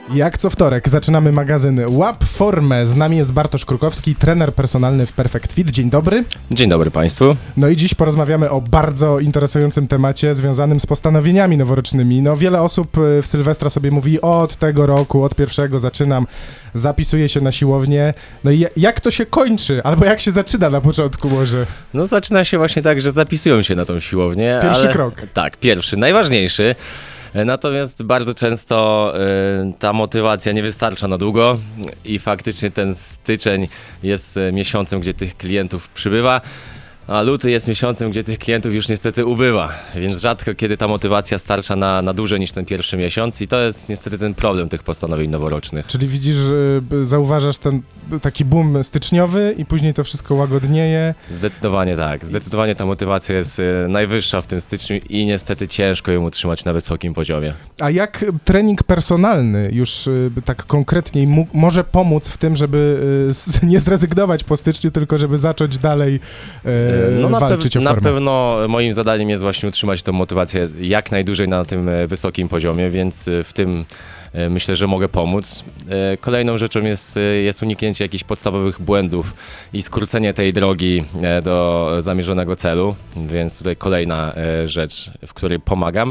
Jak co wtorek zaczynamy magazyn Łap Formę. Z nami jest Bartosz Krukowski, trener personalny w Perfect Fit. Dzień dobry. Dzień dobry Państwu. No i dziś porozmawiamy o bardzo interesującym temacie związanym z postanowieniami noworocznymi. No wiele osób w Sylwestra sobie mówi: od tego roku, od 1 zaczynam, zapisuję się na siłownię. No i jak to się kończy? Albo jak się zaczyna na początku może? No zaczyna się właśnie tak, że zapisują się na tą siłownię. Pierwszy krok. Tak, pierwszy, najważniejszy. Natomiast bardzo często ta motywacja nie wystarcza na długo i faktycznie ten styczeń jest miesiącem, gdzie tych klientów przybywa, a luty jest miesiącem, gdzie tych klientów już niestety ubywa, więc rzadko kiedy ta motywacja starcza na dłużej niż ten pierwszy miesiąc i to jest niestety ten problem tych postanowień noworocznych. Czyli widzisz, zauważasz ten taki boom styczniowy i później to wszystko łagodnieje. Zdecydowanie tak. Zdecydowanie ta motywacja jest najwyższa w tym styczniu i niestety ciężko ją utrzymać na wysokim poziomie. A jak trening personalny już tak konkretniej może pomóc w tym, żeby nie zrezygnować po styczniu, tylko żeby zacząć dalej walczyć o formę? Na pewno moim zadaniem jest właśnie utrzymać tę motywację jak najdłużej na tym wysokim poziomie, więc w tym myślę, że mogę pomóc. Kolejną rzeczą jest uniknięcie jakichś podstawowych błędów i skrócenie tej drogi do zamierzonego celu, więc tutaj kolejna rzecz, w której pomagam.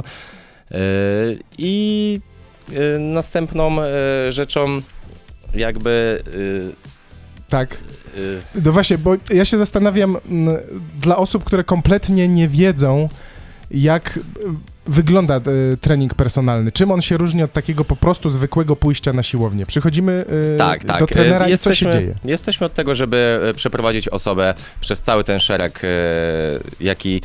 I następną rzeczą jakby... Tak. No właśnie, bo ja się zastanawiam, dla osób, które kompletnie nie wiedzą, jak wygląda trening personalny. Czym on się różni od takiego po prostu zwykłego pójścia na siłownię? Przychodzimy do trenera i co się dzieje? Jesteśmy od tego, żeby przeprowadzić osobę przez cały ten szereg, jaki...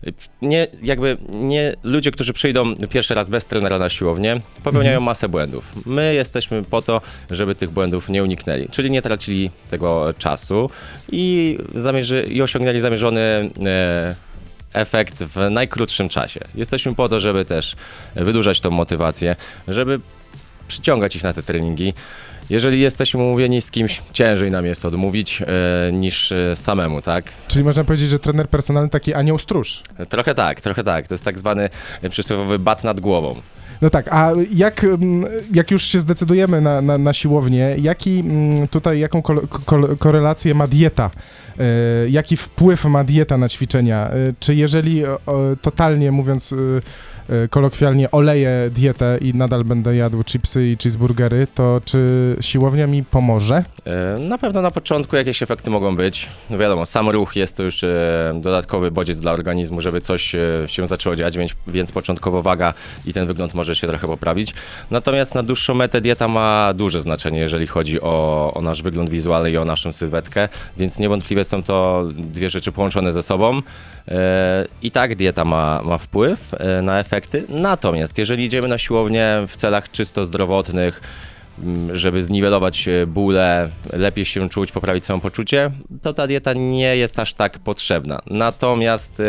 Nie ludzie, którzy przyjdą pierwszy raz bez trenera na siłownię, popełniają masę błędów. My jesteśmy po to, żeby tych błędów nie uniknęli, czyli nie tracili tego czasu i osiągnęli zamierzony efekt w najkrótszym czasie. Jesteśmy po to, żeby też wydłużać tą motywację, żeby przyciągać ich na te treningi. Jeżeli jesteśmy umówieni z kimś, ciężej nam jest odmówić niż samemu, tak? Czyli można powiedzieć, że trener personalny taki anioł stróż. Trochę tak. To jest tak zwany przysłowiowy bat nad głową. No tak, a jak już się zdecydujemy na siłownię, jaką korelację ma dieta? Jaki wpływ ma dieta na ćwiczenia? Czy jeżeli totalnie mówiąc kolokwialnie oleję dietę i nadal będę jadł chipsy i cheeseburgery, to czy siłownia mi pomoże? Na pewno na początku jakieś efekty mogą być. No wiadomo, sam ruch jest to już dodatkowy bodziec dla organizmu, żeby coś się zaczęło dziać, więc początkowo waga i ten wygląd może się trochę poprawić. Natomiast na dłuższą metę dieta ma duże znaczenie, jeżeli chodzi o nasz wygląd wizualny i o naszą sylwetkę, więc niewątpliwie są to dwie rzeczy połączone ze sobą. I tak dieta ma wpływ na efekty. Natomiast jeżeli idziemy na siłownię w celach czysto zdrowotnych, żeby zniwelować bóle, lepiej się czuć, poprawić samopoczucie, to ta dieta nie jest aż tak potrzebna. Natomiast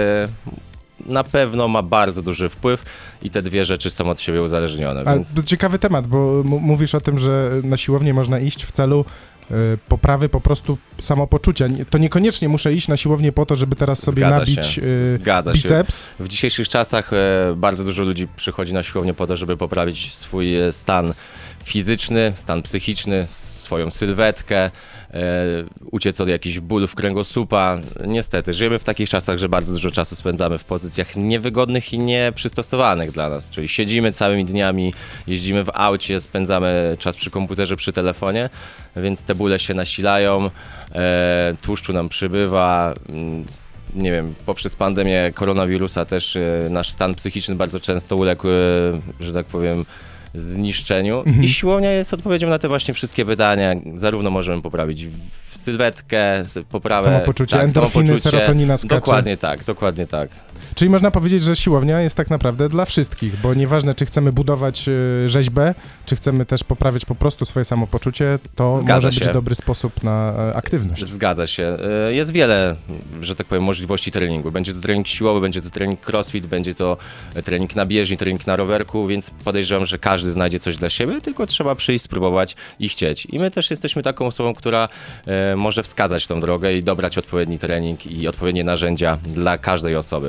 na pewno ma bardzo duży wpływ i te dwie rzeczy są od siebie uzależnione. Więc... To ciekawy temat, bo mówisz o tym, że na siłownię można iść w celu poprawy po prostu samopoczucia. To niekoniecznie muszę iść na siłownię po to, żeby teraz sobie nabić biceps. W dzisiejszych czasach bardzo dużo ludzi przychodzi na siłownię po to, żeby poprawić swój stan fizyczny, stan psychiczny, swoją sylwetkę, uciec od jakichś bólów kręgosłupa. Niestety, żyjemy w takich czasach, że bardzo dużo czasu spędzamy w pozycjach niewygodnych i nieprzystosowanych dla nas, czyli siedzimy całymi dniami, jeździmy w aucie, spędzamy czas przy komputerze, przy telefonie, więc te bóle się nasilają, tłuszczu nam przybywa. Nie wiem, poprzez pandemię koronawirusa też nasz stan psychiczny bardzo często uległ, że tak powiem, zniszczeniu i siłownia jest odpowiedzią na te właśnie wszystkie pytania. Zarówno możemy poprawić sylwetkę, poprawę... Samopoczucie, endorfiny, serotonina skacze. Dokładnie tak. Czyli można powiedzieć, że siłownia jest tak naprawdę dla wszystkich, bo nieważne, czy chcemy budować rzeźbę, czy chcemy też poprawiać po prostu swoje samopoczucie, to może być dobry sposób na aktywność. Zgadza się. Jest wiele, że tak powiem, możliwości treningu. Będzie to trening siłowy, będzie to trening crossfit, będzie to trening na bieżni, trening na rowerku, więc podejrzewam, że każdy znajdzie coś dla siebie, tylko trzeba przyjść, spróbować i chcieć. I my też jesteśmy taką osobą, która może wskazać tą drogę i dobrać odpowiedni trening i odpowiednie narzędzia dla każdej osoby.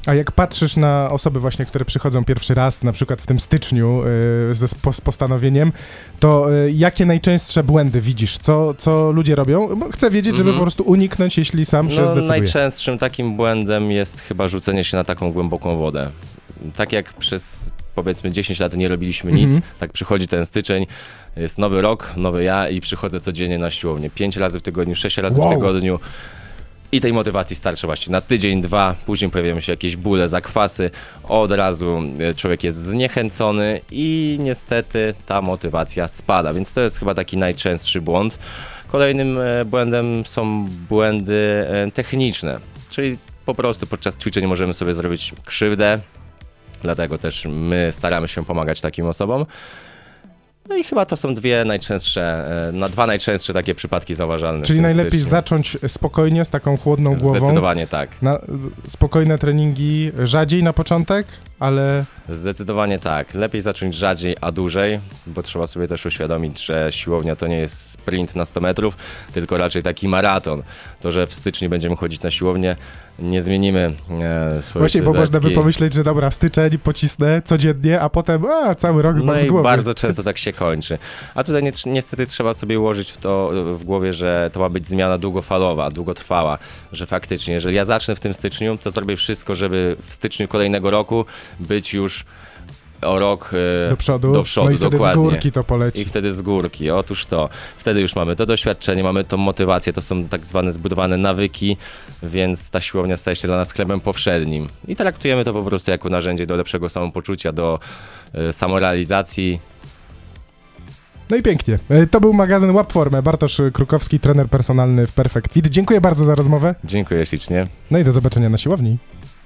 A jak patrzysz na osoby właśnie, które przychodzą pierwszy raz, na przykład w tym styczniu z postanowieniem, to jakie najczęstsze błędy widzisz? Co ludzie robią? Bo chcę wiedzieć, żeby po prostu uniknąć, jeśli sam się zdecyduje. Najczęstszym takim błędem jest chyba rzucenie się na taką głęboką wodę. Tak jak przez powiedzmy 10 lat nie robiliśmy nic, tak przychodzi ten styczeń, jest nowy rok, nowy ja i przychodzę codziennie na siłownię. 5 razy w tygodniu, 6 razy w tygodniu. I tej motywacji starczy właśnie na tydzień, 2, później pojawiają się jakieś bóle, zakwasy, od razu człowiek jest zniechęcony i niestety ta motywacja spada, więc to jest chyba taki najczęstszy błąd. Kolejnym błędem są błędy techniczne, czyli po prostu podczas ćwiczeń możemy sobie zrobić krzywdę, dlatego też my staramy się pomagać takim osobom. No i chyba to są dwa najczęstsze takie przypadki zauważalne. Czyli najlepiej zacząć spokojnie, z taką chłodną głową. Zdecydowanie tak. Spokojne treningi rzadziej na początek, ale... Zdecydowanie tak. Lepiej zacząć rzadziej, a dłużej, bo trzeba sobie też uświadomić, że siłownia to nie jest sprint na 100 metrów, tylko raczej taki maraton. To, że w styczniu będziemy chodzić na siłownię, nie zmienimy swojej Właśnie, bo można by sylwetki. pomyśleć, że dobra, styczeń, pocisnę codziennie, a potem cały rok No z i głowy. bardzo często tak się kończy. A tutaj niestety trzeba sobie ułożyć w głowie, że to ma być zmiana długofalowa, długotrwała, że faktycznie, jeżeli ja zacznę w tym styczniu, to zrobię wszystko, żeby w styczniu kolejnego roku być już o rok do przodu, no i wtedy dokładnie. z górki to poleci. I wtedy z górki, otóż to. Wtedy już mamy to doświadczenie, mamy tą motywację, to są tak zwane zbudowane nawyki, więc ta siłownia staje się dla nas chlebem powszednim. I traktujemy to po prostu jako narzędzie do lepszego samopoczucia, do samorealizacji. No i pięknie. To był magazyn Łap Formę. Bartosz Krukowski, trener personalny w Perfect Fit. Dziękuję bardzo za rozmowę. Dziękuję ślicznie. No i do zobaczenia na siłowni.